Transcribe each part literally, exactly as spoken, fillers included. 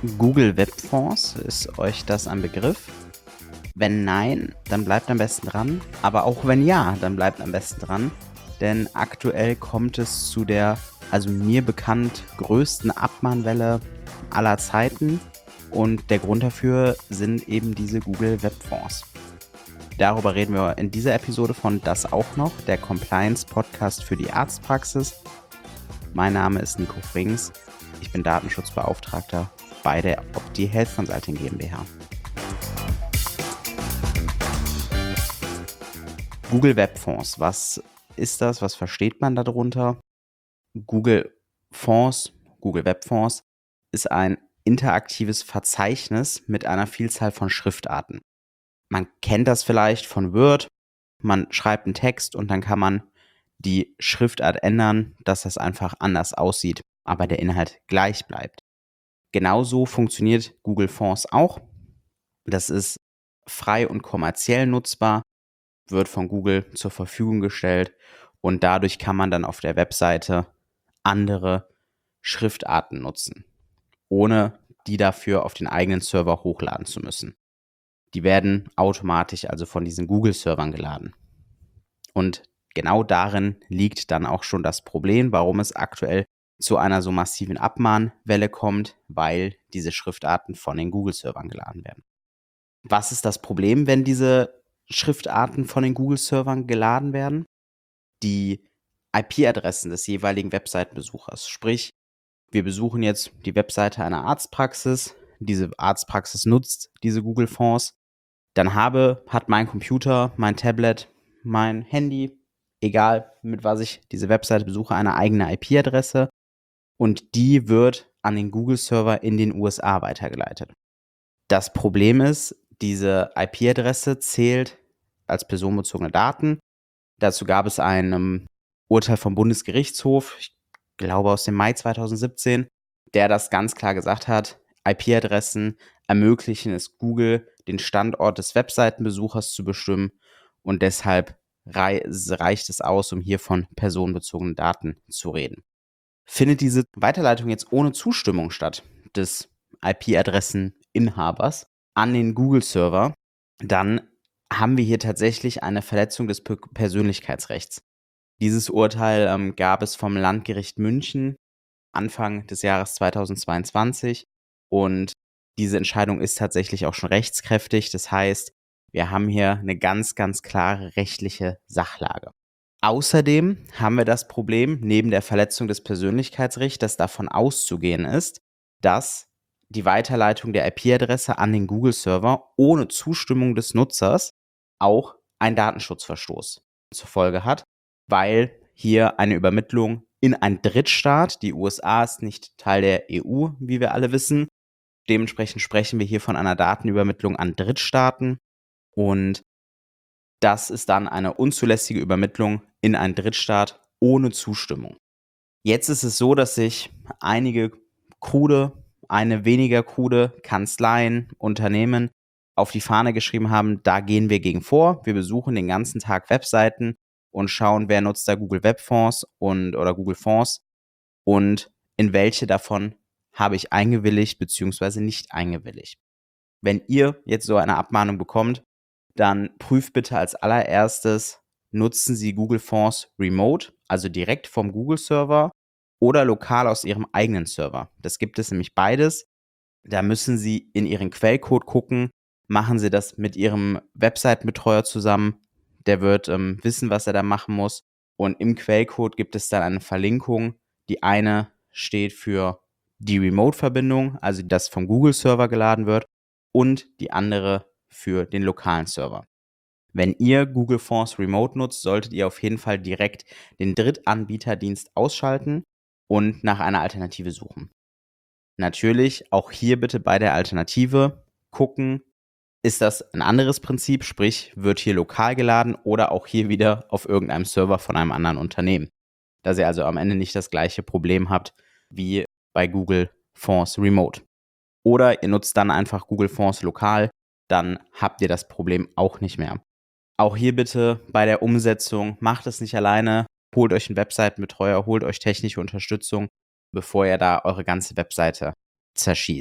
Google Webfonds, ist euch das ein Begriff? Wenn nein, dann bleibt am besten dran. Aber auch wenn ja, dann bleibt am besten dran. Denn aktuell kommt es zu der, also mir bekannt, größten Abmahnwelle aller Zeiten. Und der Grund dafür sind eben diese Google Webfonds. Darüber reden wir in dieser Episode von Das auch noch, der Compliance-Podcast für die Arztpraxis. Mein Name ist Nico Frings. Ich bin Datenschutzbeauftragter bei der Opti Health Consulting GmbH. Google Webfonds, was ist das? Was versteht man darunter? Google Fonds, Google Webfonds ist ein interaktives Verzeichnis mit einer Vielzahl von Schriftarten. Man kennt das vielleicht von Word. Man schreibt einen Text und dann kann man die Schriftart ändern, dass das einfach anders aussieht, aber der Inhalt gleich bleibt. Genauso funktioniert Google Fonds auch. Das ist frei und kommerziell nutzbar, wird von Google zur Verfügung gestellt und dadurch kann man dann auf der Webseite andere Schriftarten nutzen, ohne die dafür auf den eigenen Server hochladen zu müssen. Die werden automatisch also von diesen Google-Servern geladen. Und genau darin liegt dann auch schon das Problem, warum es aktuell zu einer so massiven Abmahnwelle kommt, weil diese Schriftarten von den Google-Servern geladen werden. Was ist das Problem, wenn diese Schriftarten von den Google-Servern geladen werden? Die I P-Adressen des jeweiligen Webseitenbesuchers. Sprich, wir besuchen jetzt die Webseite einer Arztpraxis. Diese Arztpraxis nutzt diese Google-Fonds. Dann habe, hat mein Computer, mein Tablet, mein Handy, egal mit was ich diese Webseite besuche, eine eigene I P-Adresse und die wird an den Google-Server in den U S A weitergeleitet. Das Problem ist, diese I P-Adresse zählt als personenbezogene Daten. Dazu gab es ein um, Urteil vom Bundesgerichtshof, ich glaube aus dem Mai zweitausendsiebzehn, der das ganz klar gesagt hat, I P-Adressen ermöglichen es Google, den Standort des Webseitenbesuchers zu bestimmen und deshalb rei- reicht es aus, um hier von personenbezogenen Daten zu reden. Findet diese Weiterleitung jetzt ohne Zustimmung statt des I P-Adresseninhabers an den Google-Server, dann haben wir hier tatsächlich eine Verletzung des Pe- Persönlichkeitsrechts. Dieses Urteil ähm, gab es vom Landgericht München Anfang des Jahres zweitausendzweiundzwanzig und diese Entscheidung ist tatsächlich auch schon rechtskräftig. Das heißt, wir haben hier eine ganz, ganz klare rechtliche Sachlage. Außerdem haben wir das Problem, neben der Verletzung des Persönlichkeitsrechts, dass davon auszugehen ist, dass die Weiterleitung der I P-Adresse an den Google-Server ohne Zustimmung des Nutzers auch einen Datenschutzverstoß zur Folge hat, weil hier eine Übermittlung in einen Drittstaat, die U S A ist nicht Teil der E U, wie wir alle wissen. Dementsprechend sprechen wir hier von einer Datenübermittlung an Drittstaaten und das ist dann eine unzulässige Übermittlung in einen Drittstaat ohne Zustimmung. Jetzt ist es so, dass sich einige krude, eine weniger krude Kanzleien, Unternehmen auf die Fahne geschrieben haben, da gehen wir gegen vor. Wir besuchen den ganzen Tag Webseiten und schauen, wer nutzt da Google Webfonds und oder Google Fonds und in welche davon habe ich eingewilligt bzw. nicht eingewilligt. Wenn ihr jetzt so eine Abmahnung bekommt, dann prüft bitte als allererstes, nutzen Sie Google Fonds remote, also direkt vom Google-Server oder lokal aus Ihrem eigenen Server. Das gibt es nämlich beides. Da müssen Sie in Ihren Quellcode gucken, machen Sie das mit Ihrem Webseitenbetreuer zusammen. Der wird ähm, wissen, was er da machen muss. Und im Quellcode gibt es dann eine Verlinkung. Die eine steht für die Remote-Verbindung, also das vom Google-Server geladen wird, und die andere für den lokalen Server. Wenn ihr Google Fonds Remote nutzt, solltet ihr auf jeden Fall direkt den Drittanbieterdienst ausschalten und nach einer Alternative suchen. Natürlich auch hier bitte bei der Alternative gucken, ist das ein anderes Prinzip, sprich wird hier lokal geladen oder auch hier wieder auf irgendeinem Server von einem anderen Unternehmen. Dass ihr also am Ende nicht das gleiche Problem habt wie bei Google Fonds Remote. Oder ihr nutzt dann einfach Google Fonds lokal, dann habt ihr das Problem auch nicht mehr. Auch hier bitte bei der Umsetzung, macht es nicht alleine, holt euch einen Webseitenbetreuer, holt euch technische Unterstützung, bevor ihr da eure ganze Webseite zerschießt.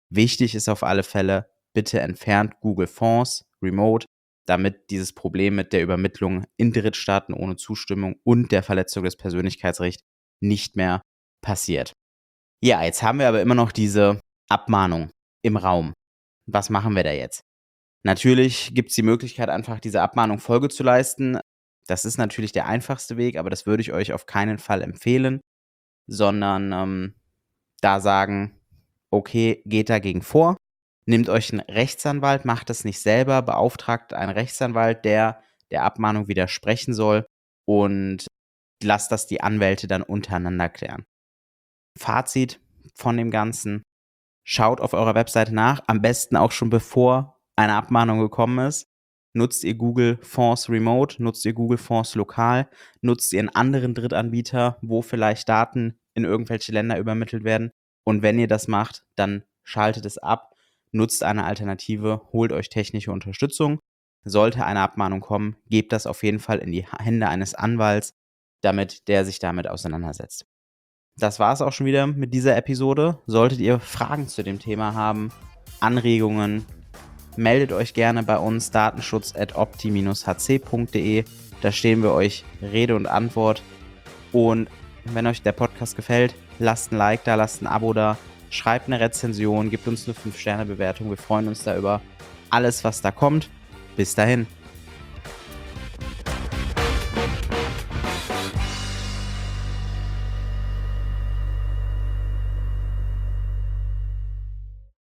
Wichtig ist auf alle Fälle, bitte entfernt Google Fonds remote, damit dieses Problem mit der Übermittlung in Drittstaaten ohne Zustimmung und der Verletzung des Persönlichkeitsrechts nicht mehr passiert. Ja, jetzt haben wir aber immer noch diese Abmahnung im Raum. Was machen wir da jetzt? Natürlich gibt es die Möglichkeit, einfach dieser Abmahnung Folge zu leisten. Das ist natürlich der einfachste Weg, aber das würde ich euch auf keinen Fall empfehlen, sondern ähm, da sagen, okay, geht dagegen vor, nehmt euch einen Rechtsanwalt, macht das nicht selber, beauftragt einen Rechtsanwalt, der der Abmahnung widersprechen soll und lasst das die Anwälte dann untereinander klären. Fazit von dem Ganzen: Schaut auf eurer Webseite nach, am besten auch schon bevor eine Abmahnung gekommen ist. Nutzt ihr Google Fonds Remote, nutzt ihr Google Fonds lokal, nutzt ihr einen anderen Drittanbieter, wo vielleicht Daten in irgendwelche Länder übermittelt werden. Und wenn ihr das macht, dann schaltet es ab, nutzt eine Alternative, holt euch technische Unterstützung. Sollte eine Abmahnung kommen, gebt das auf jeden Fall in die Hände eines Anwalts, damit der sich damit auseinandersetzt. Das war es auch schon wieder mit dieser Episode. Solltet ihr Fragen zu dem Thema haben, Anregungen, meldet euch gerne bei uns datenschutz at opti dash h c punkt d e. Da stehen wir euch Rede und Antwort. Und wenn euch der Podcast gefällt, lasst ein Like da, lasst ein Abo da, schreibt eine Rezension, gebt uns eine fünf Sterne Bewertung. Wir freuen uns da über alles, was da kommt. Bis dahin.